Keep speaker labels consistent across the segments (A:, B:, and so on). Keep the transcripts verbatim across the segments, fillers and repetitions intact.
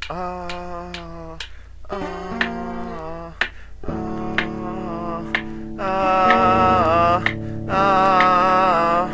A: ah, ah, ah, ah, ah,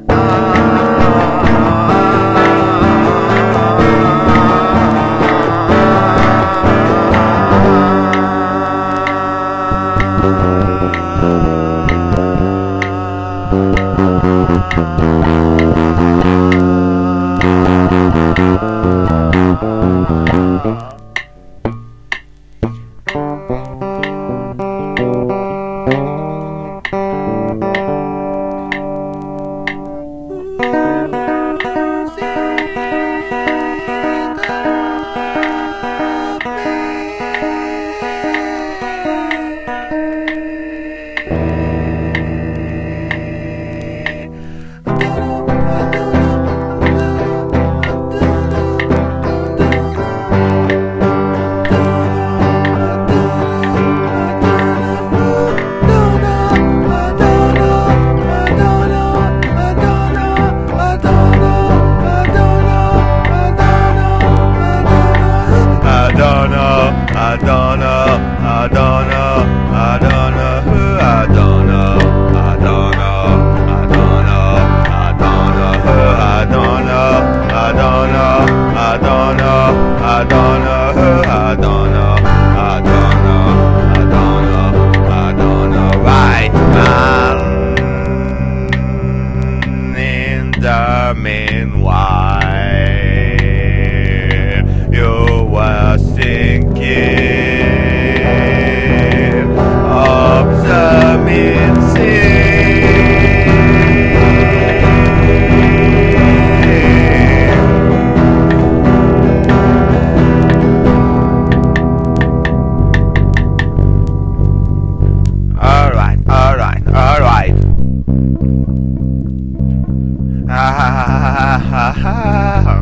A: I don't know, I don't know, I don't know who, I don't know, I don't know, I don't know, I don't know who, I don't know, I don't know, I don't know, I don't know who, I don't know, I don't know, I don't know, I don't know, right man. In the meanwhile, you were thinking of the mid-sea. Alright, alright, alright. Ah, ha, ha, ha, ha, ha.